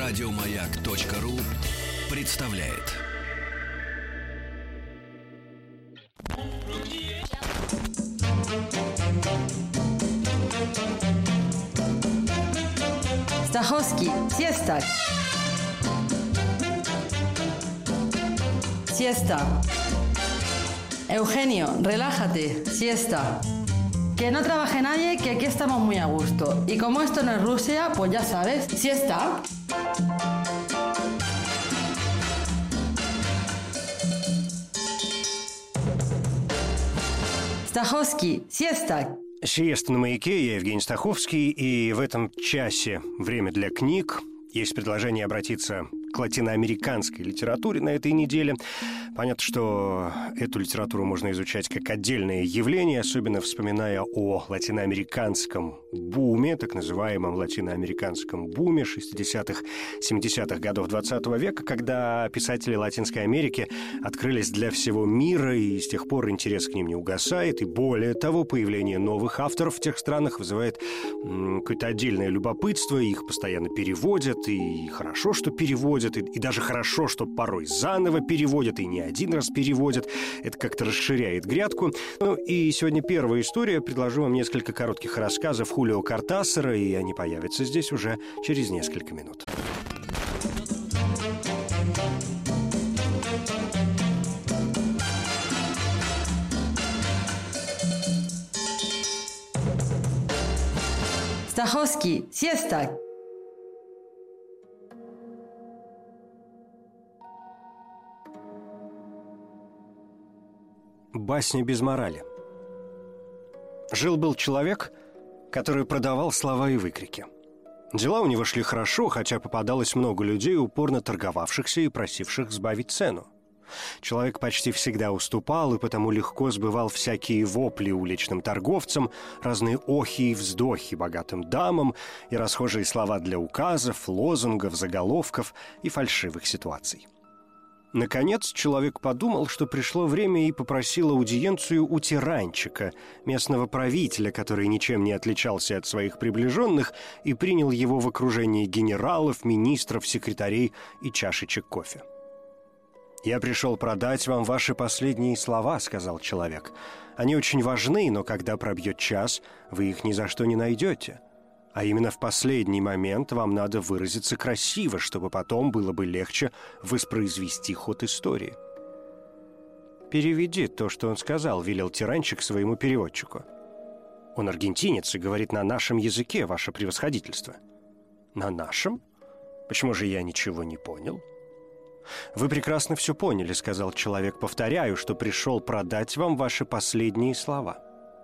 Радиомаяк.ру представляет. Stachowski, siesta. Siesta. Eugenio, relájate, siesta. Que no trabaje nadie, que aquí estamos muy a gusto. Y como esto no es Rusia, pues ya sabes, siesta. Stachowski, siesta. Сиеста на маяке, я Евгений Стаховский, и в этом часе «Время для книг» есть предложение обратиться к латиноамериканской литературе на этой неделе. Понятно, что эту литературу можно изучать как отдельное явление, особенно вспоминая о латиноамериканском буме, так называемом латиноамериканском буме 60-х, 70-х годов 20 века, когда писатели Латинской Америки открылись для всего мира, и с тех пор интерес к ним не угасает, и более того, появление новых авторов в тех странах вызывает какое-то отдельное любопытство, их постоянно переводят, и хорошо, что переводят, и даже хорошо, что порой заново переводят, и не один раз переводят. Это как-то расширяет грядку. Ну и сегодня первая история. Предложу вам несколько коротких рассказов Хулио Кортасара, и они появятся здесь уже через несколько минут. Stachowski, siesta. Басня без морали. Жил-был человек, который продавал слова и выкрики. Дела у него шли хорошо, хотя попадалось много людей, упорно торговавшихся и просивших сбавить цену. Человек почти всегда уступал и потому легко сбывал всякие вопли уличным торговцам, разные охи и вздохи богатым дамам и расхожие слова для указов, лозунгов, заголовков и фальшивых ситуаций. Наконец, человек подумал, что пришло время, и попросил аудиенцию у тиранчика, местного правителя, который ничем не отличался от своих приближенных, и принял его в окружении генералов, министров, секретарей и чашечек кофе. «Я пришел продать вам ваши последние слова», — сказал человек. «Они очень важны, но когда пробьет час, вы их ни за что не найдете. А именно в последний момент вам надо выразиться красиво, чтобы потом было бы легче воспроизвести ход истории». «Переведи то, что он сказал», — велел тиранчик своему переводчику. «Он аргентинец и говорит на нашем языке, ваше превосходительство». «На нашем? Почему же я ничего не понял?» «Вы прекрасно все поняли», — сказал человек. «Повторяю, что пришел продать вам ваши последние слова».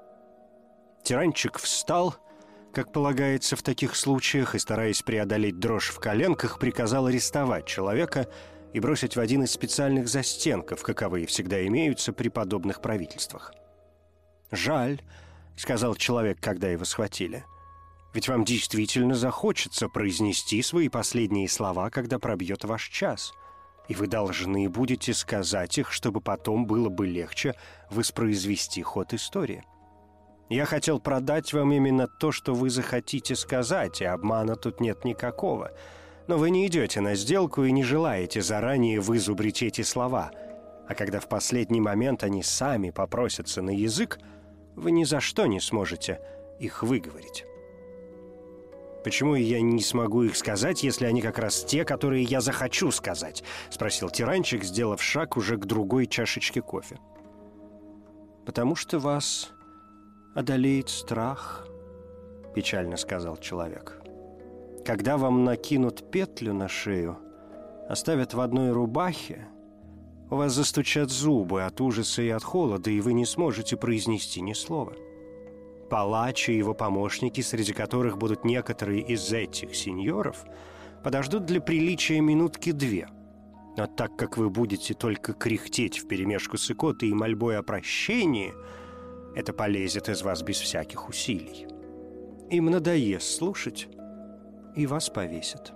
Тиранчик встал, как полагается в таких случаях, и, стараясь преодолеть дрожь в коленках, приказал арестовать человека и бросить в один из специальных застенков, каковые всегда имеются при подобных правительствах. «Жаль», — сказал человек, когда его схватили, — «ведь вам действительно захочется произнести свои последние слова, когда пробьет ваш час, и вы должны будете сказать их, чтобы потом было бы легче воспроизвести ход истории. Я хотел продать вам именно то, что вы захотите сказать, и обмана тут нет никакого. Но вы не идете на сделку и не желаете заранее вызубрить эти слова. А когда в последний момент они сами попросятся на язык, вы ни за что не сможете их выговорить». «Почему я не смогу их сказать, если они как раз те, которые я захочу сказать?» — спросил тиранчик, сделав шаг уже к другой чашечке кофе. «Потому что вас одолеет страх», — печально сказал человек. «Когда вам накинут петлю на шею, оставят в одной рубахе, у вас застучат зубы от ужаса и от холода, и вы не сможете произнести ни слова. Палач и его помощники, среди которых будут некоторые из этих сеньоров, подождут для приличия минутки две. Но так как вы будете только кряхтеть вперемешку с икотой и мольбой о прощении, это полезет из вас без всяких усилий. Им надоест слушать, и вас повесят».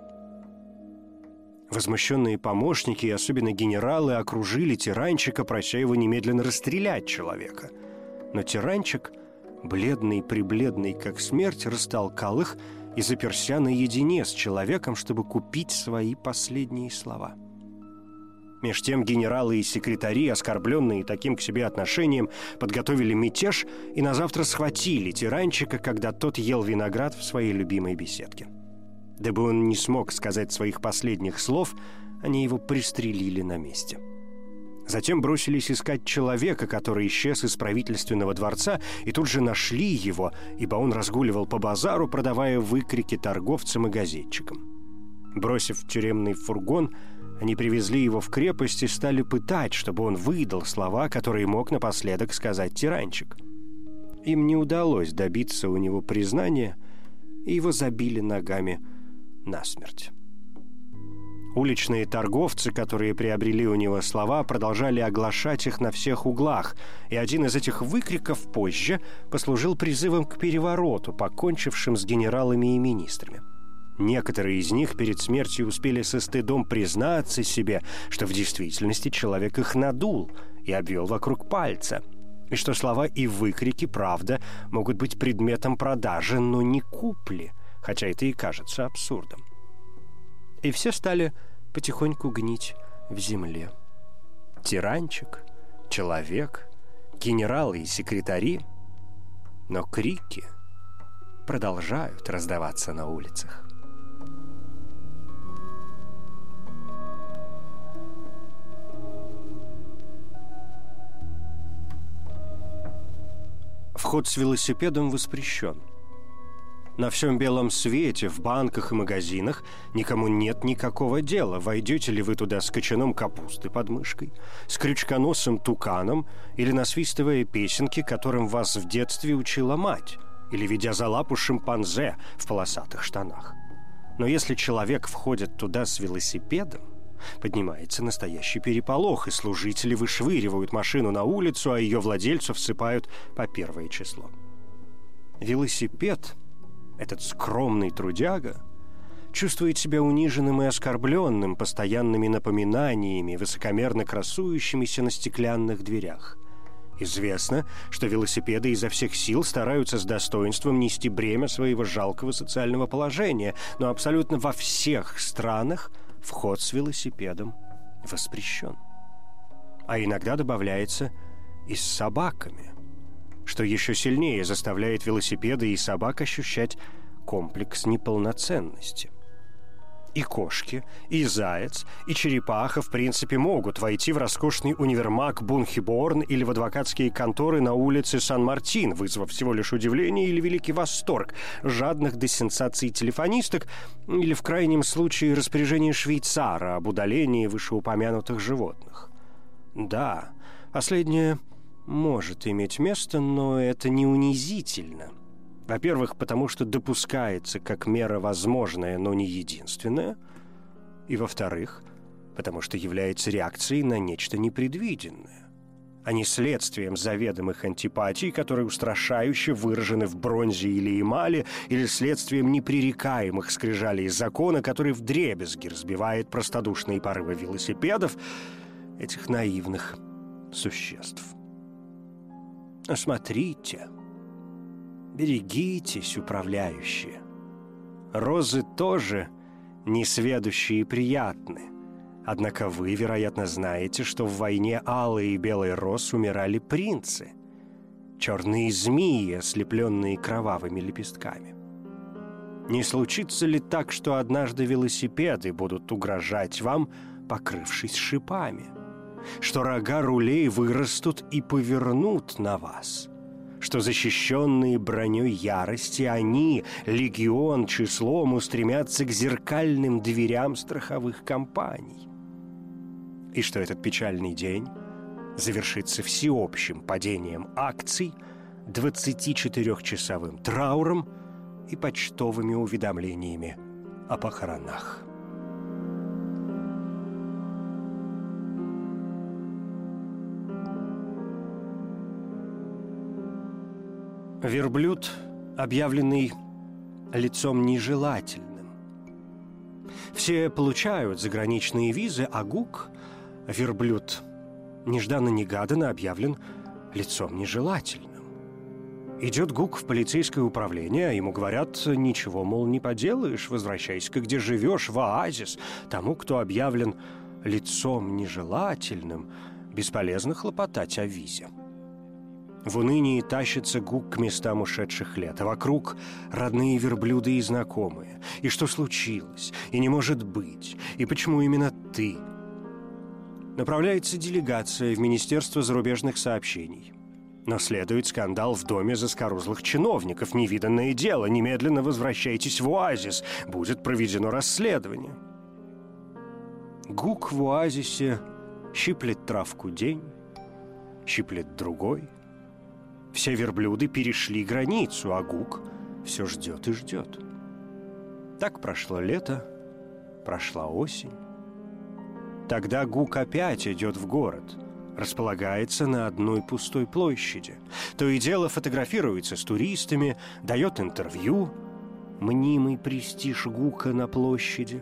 Возмущенные помощники и особенно генералы окружили тиранчика, прося его немедленно расстрелять человека. Но тиранчик, бледный-пребледный как смерть, растолкал их и заперся наедине с человеком, чтобы купить свои последние слова. Меж тем генералы и секретари, оскорбленные таким к себе отношением, подготовили мятеж и назавтра схватили тиранчика, когда тот ел виноград в своей любимой беседке. Дабы он не смог сказать своих последних слов, они его пристрелили на месте. Затем бросились искать человека, который исчез из правительственного дворца, и тут же нашли его, ибо он разгуливал по базару, продавая выкрики торговцам и газетчикам. Бросив тюремный фургон, они привезли его в крепость и стали пытать, чтобы он выдал слова, которые мог напоследок сказать тиранчик. Им не удалось добиться у него признания, и его забили ногами насмерть. Уличные торговцы, которые приобрели у него слова, продолжали оглашать их на всех углах, и один из этих выкриков позже послужил призывом к перевороту, покончившим с генералами и министрами. Некоторые из них перед смертью успели со стыдом признаться себе, что в действительности человек их надул и обвел вокруг пальца, и что слова и выкрики, правда, могут быть предметом продажи, но не купли, хотя это и кажется абсурдом. И все стали потихоньку гнить в земле. Тиранчик, человек, генералы и секретари. Но крики продолжают раздаваться на улицах. Вход с велосипедом воспрещен. На всем белом свете, в банках и магазинах никому нет никакого дела, войдете ли вы туда с кочаном капусты под мышкой, с крючконосым туканом или насвистывая песенки, которым вас в детстве учила мать, или ведя за лапу шимпанзе в полосатых штанах. Но если человек входит туда с велосипедом, поднимается настоящий переполох, и служители вышвыривают машину на улицу, а ее владельцу всыпают по первое число. Велосипед, этот скромный трудяга, чувствует себя униженным и оскорбленным постоянными напоминаниями, высокомерно красующимися на стеклянных дверях. Известно, что велосипеды изо всех сил стараются с достоинством нести бремя своего жалкого социального положения, но абсолютно во всех странах вход с велосипедом воспрещен. А иногда добавляется и с собаками, что еще сильнее заставляет велосипеды и собак ощущать комплекс неполноценности. И кошки, и заяц, и черепаха в принципе могут войти в роскошный универмаг Бунхиборн или в адвокатские конторы на улице Сан-Мартин, вызвав всего лишь удивление или великий восторг жадных до сенсаций телефонисток или, в крайнем случае, распоряжение швейцара об удалении вышеупомянутых животных. Да, последнее может иметь место, но это не унизительно. Во-первых, потому что допускается как мера возможная, но не единственная. И во-вторых, потому что является реакцией на нечто непредвиденное, а не следствием заведомых антипатий, которые устрашающе выражены в бронзе или эмали, или следствием непререкаемых скрижалей закона, который вдребезги разбивает простодушные порывы велосипедов этих наивных существ. Смотрите, берегитесь, управляющие. Розы тоже несведущие и приятны. Однако вы, вероятно, знаете, что в войне алой и белой роз умирали принцы, черные змеи, ослепленные кровавыми лепестками. Не случится ли так, что однажды велосипеды будут угрожать вам, покрывшись шипами? Что рога рулей вырастут и повернут на вас? Что защищенные броней ярости они, легион числом, устремятся к зеркальным дверям страховых компаний? И что этот печальный день завершится всеобщим падением акций, 24-часовым трауром и почтовыми уведомлениями о похоронах. Верблюд, объявленный лицом нежелательным. Все получают заграничные визы, а Гук, верблюд, нежданно-негаданно объявлен лицом нежелательным. Идет Гук в полицейское управление, а ему говорят: ничего, мол, не поделаешь, возвращайся-ка, где живешь, в оазис. Тому, кто объявлен лицом нежелательным, бесполезно хлопотать о визе. В унынии тащится Гук к местам ушедших лет, а вокруг родные верблюды и знакомые. И что случилось? И не может быть? И почему именно ты? Направляется делегация в Министерство зарубежных сообщений. Но следует скандал в доме заскорузлых чиновников. Невиданное дело. Немедленно возвращайтесь в оазис. Будет проведено расследование. Гук в оазисе щиплет травку день, щиплет другой. Все верблюды перешли границу, а Гук все ждет и ждет. Так прошло лето, прошла осень. Тогда Гук опять идет в город. Располагается на одной пустой площади. То и дело фотографируется с туристами, дает интервью. Мнимый престиж Гука на площади.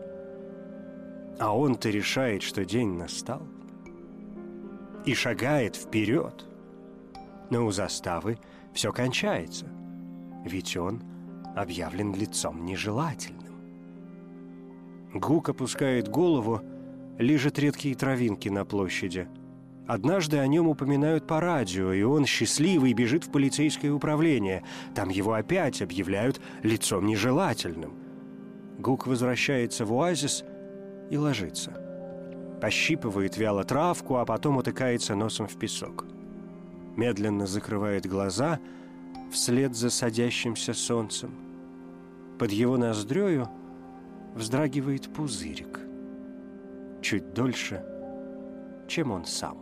А он-то решает, что день настал. И шагает вперед. Но у заставы все кончается. Ведь он объявлен лицом нежелательным. Гук опускает голову, лижет редкие травинки на площади. Однажды о нем упоминают по радио, и он, счастливый, бежит в полицейское управление. Там его опять объявляют лицом нежелательным. Гук возвращается в оазис и ложится. Пощипывает вяло травку, а потом утыкается носом в песок. Медленно закрывает глаза вслед за садящимся солнцем. Под его ноздрёю вздрагивает пузырик. Чуть дольше, чем он сам.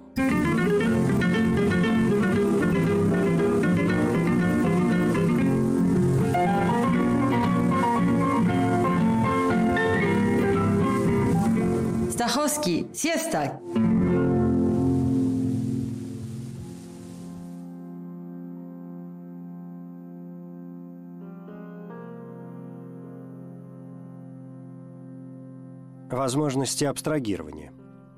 Стаховский, сиеста! Возможности абстрагирования.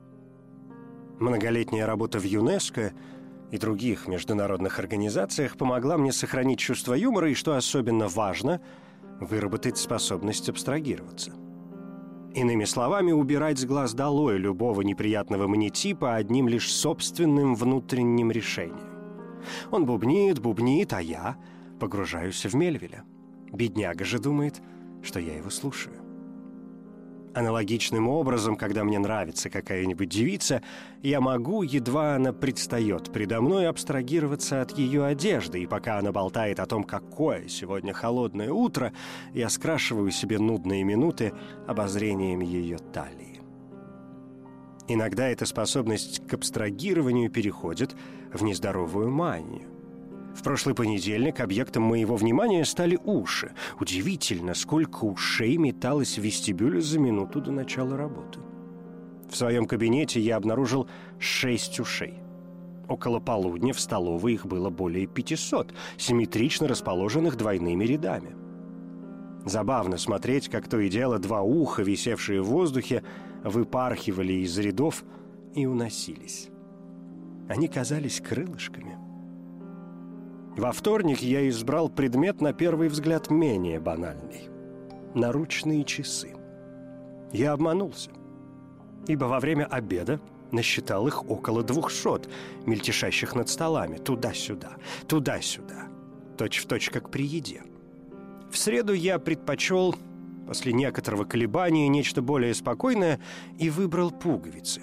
Многолетняя работа в ЮНЕСКО и других международных организациях помогла мне сохранить чувство юмора и, что особенно важно, выработать способность абстрагироваться. Иными словами, убирать с глаз долой любого неприятного мне типа одним лишь собственным внутренним решением. Он бубнит, а я погружаюсь в Мельвиля. Бедняга же думает, что я его слушаю. Аналогичным образом, когда мне нравится какая-нибудь девица, я могу, едва она предстает передо мной, абстрагироваться от ее одежды, и пока она болтает о том, какое сегодня холодное утро, я скрашиваю себе нудные минуты обозрением ее талии. Иногда эта способность к абстрагированию переходит в нездоровую манию. В прошлый понедельник объектом моего внимания стали уши. Удивительно, сколько ушей металось в вестибюле за минуту до начала работы. В своем кабинете я обнаружил 6 ушей. Около полудня в столовой их было более 500, симметрично расположенных двойными рядами. Забавно смотреть, как то и дело 2 уха, висевшие в воздухе, выпархивали из рядов и уносились. Они казались крылышками. Во вторник я избрал предмет, на первый взгляд, менее банальный – наручные часы. Я обманулся, ибо во время обеда насчитал их около 200, мельтешащих над столами, туда-сюда, точь-в-точь, как при еде. В среду я предпочел, после некоторого колебания, нечто более спокойное и выбрал пуговицы.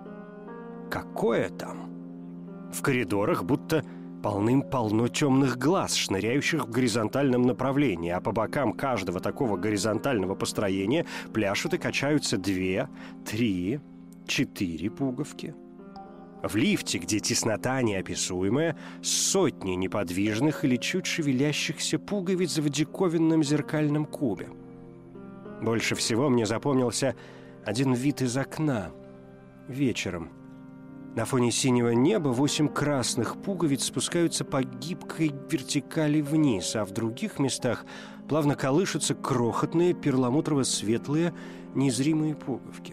Какое там? В коридорах будто полным-полно темных глаз, шныряющих в горизонтальном направлении, а по бокам каждого такого горизонтального построения пляшут и качаются 2, 3, 4 пуговки. В лифте, где теснота неописуемая, сотни неподвижных или чуть шевелящихся пуговиц в диковинном зеркальном кубе. Больше всего мне запомнился один вид из окна вечером. На фоне синего неба 8 красных пуговиц спускаются по гибкой вертикали вниз, а в других местах плавно колышутся крохотные перламутрово-светлые незримые пуговки.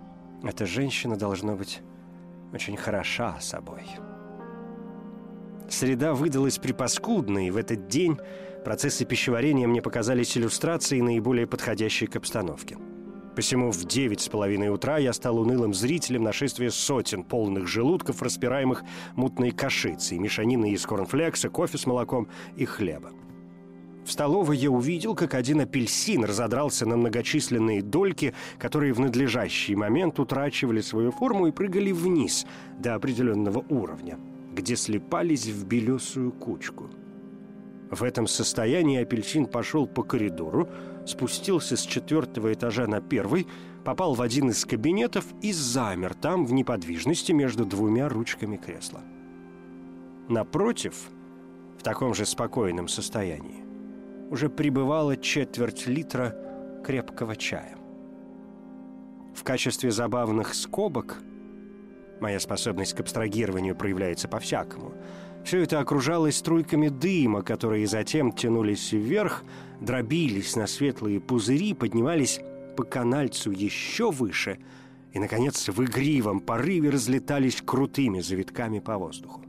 Эта женщина должна быть очень хороша собой. Среда выдалась припаскудной, и в этот день процессы пищеварения мне показались иллюстрацией, наиболее подходящей к обстановке. Посему в 9:30 утра я стал унылым зрителем нашествия сотен полных желудков, распираемых мутной кашицей, мешаниной из корнфлекса, кофе с молоком и хлеба. В столовой я увидел, как один апельсин разодрался на многочисленные дольки, которые в надлежащий момент утрачивали свою форму и прыгали вниз до определенного уровня, где слипались в белесую кучку. В этом состоянии апельсин пошел по коридору, спустился с 4-го этажа на 1-й, попал в один из кабинетов и замер там в неподвижности между 2 ручками кресла. Напротив, в таком же спокойном состоянии, уже прибывала 1/4 литра крепкого чая. В качестве забавных скобок, моя способность к абстрагированию проявляется по-всякому, все это окружалось струйками дыма, которые затем тянулись вверх, дробились на светлые пузыри, поднимались по канальцу еще выше и, наконец, в игривом порыве разлетались крутыми завитками по воздуху.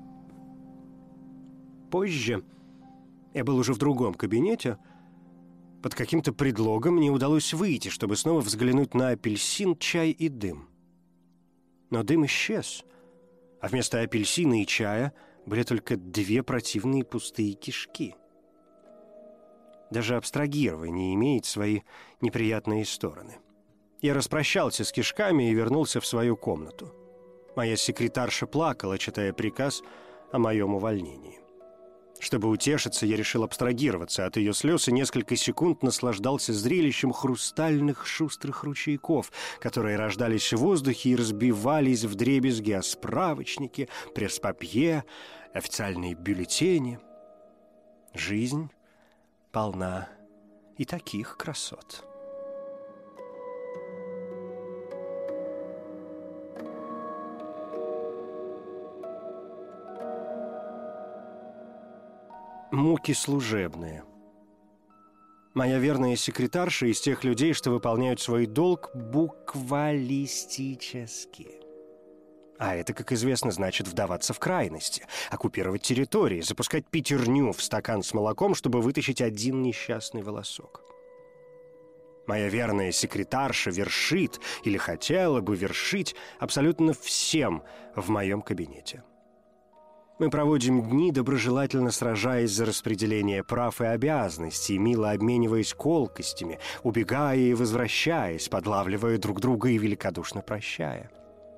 Позже я был уже в другом кабинете. Под каким-то предлогом мне удалось выйти, чтобы снова взглянуть на апельсин, чай и дым. Но дым исчез, а вместо апельсина и чая были только 2 противные пустые кишки. Даже абстрагирование имеет свои неприятные стороны. Я распрощался с кишками и вернулся в свою комнату. Моя секретарша плакала, читая приказ о моем увольнении. Чтобы утешиться, я решил абстрагироваться от ее слез и несколько секунд наслаждался зрелищем хрустальных шустрых ручейков, которые рождались в воздухе и разбивались вдребезги о справочники, пресс-папье, официальные бюллетени. Жизнь полна и таких красот. Муки служебные. Моя верная секретарша из тех людей, что выполняют свой долг буквалистически. А это, как известно, значит вдаваться в крайности, оккупировать территории, запускать пятерню в стакан с молоком, чтобы вытащить один несчастный волосок. Моя верная секретарша вершит, или хотела бы вершить, абсолютно всем в моем кабинете. Мы проводим дни, доброжелательно сражаясь за распределение прав и обязанностей, мило обмениваясь колкостями, убегая и возвращаясь, подлавливая друг друга и великодушно прощая.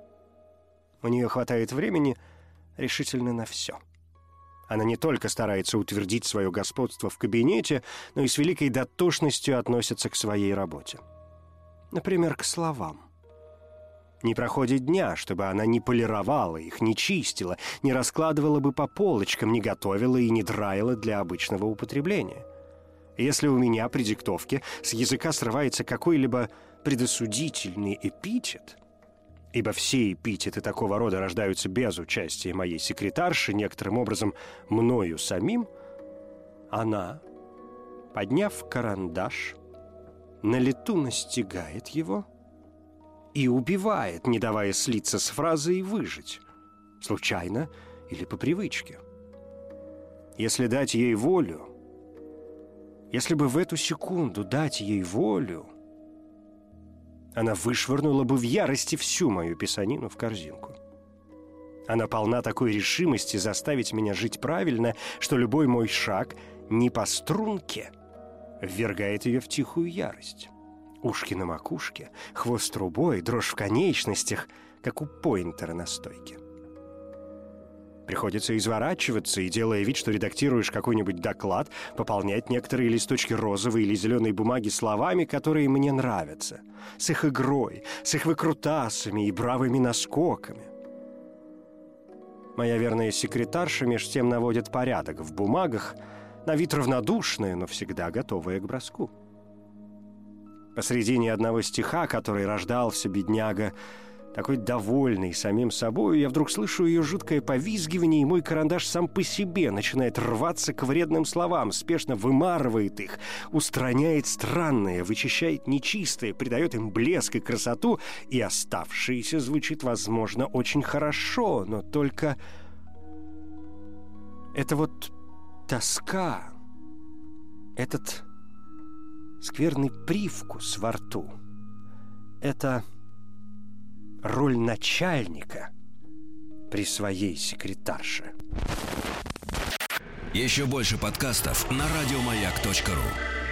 У нее хватает времени решительно на все. Она не только старается утвердить свое господство в кабинете, но и с великой дотошностью относится к своей работе. Например, к словам. Не проходит дня, чтобы она не полировала их, не чистила, не раскладывала бы по полочкам, не готовила и не драила для обычного употребления. Если у меня при диктовке с языка срывается какой-либо предосудительный эпитет, ибо все эпитеты такого рода рождаются без участия моей секретарши, некоторым образом мною самим, она, подняв карандаш, на лету настигает его и убивает, не давая слиться с фразой и выжить, случайно или по привычке. Если дать ей волю, если бы в эту секунду дать ей волю, она вышвырнула бы в ярости всю мою писанину в корзинку. Она полна такой решимости заставить меня жить правильно, что любой мой шаг не по струнке ввергает ее в тихую ярость. Ушки на макушке, хвост трубой, дрожь в конечностях, как у поинтера на стойке. Приходится изворачиваться и, делая вид, что редактируешь какой-нибудь доклад, пополнять некоторые листочки розовой или зеленой бумаги словами, которые мне нравятся, с их игрой, с их выкрутасами и бравыми наскоками. Моя верная секретарша меж тем наводит порядок в бумагах, на вид равнодушная, но всегда готовая к броску. Посредине одного стиха, который рождался, бедняга, такой довольный самим собой, я вдруг слышу ее жуткое повизгивание, и мой карандаш сам по себе начинает рваться к вредным словам, спешно вымарывает их, устраняет странное, вычищает нечистое, придает им блеск и красоту, и оставшееся звучит, возможно, очень хорошо, но только Это вот тоска, этот скверный привкус во рту, это роль начальника при своей секретарше. Еще больше подкастов на радиомаяк.ру.